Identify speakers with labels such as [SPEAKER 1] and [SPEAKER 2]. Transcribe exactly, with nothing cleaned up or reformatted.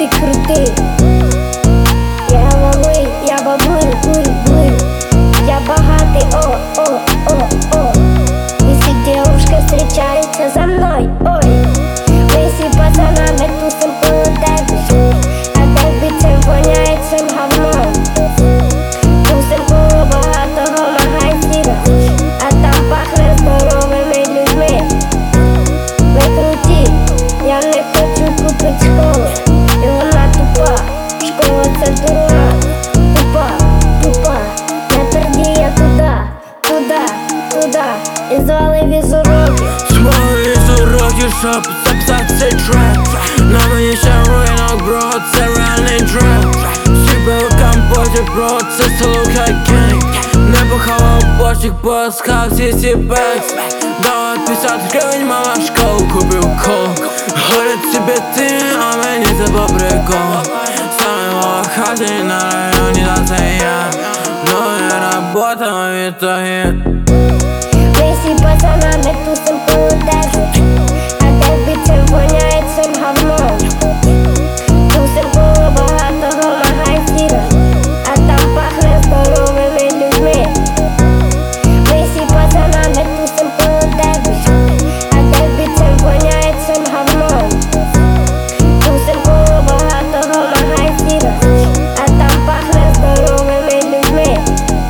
[SPEAKER 1] ти крутий. Я малий, я бабуль, буль, буль. Я багатий, о, о, о, о. И все девушки встречаются за мной, ой. Мы всі пацанами тусим коло тебе, а тебе цим воняє цим говном. Тусим коло багатого магазина, а там пахне здоровими людьми. Ви круті, я не хочу купить школу, і вона тупа, школа це дурна. Тупа, тупа, не перді я туди, туди, туди, і звали візуроків.
[SPEAKER 2] Свої візуроків, щоб записати цей трек. На мені ще ринок, бро, це реальний трек. Сіпи у компоті, бро, це Солука Генг. Не бухав бочик, поскав всі сі бекс. Давай п'ятдесят гривень, мама школу купив кол. Горить собі ти, а мені це по приколу. Саме мова хаті на районі, та це я. Ну і робота в ітогі.
[SPEAKER 1] Ми всі пацанами тусим коло тебе.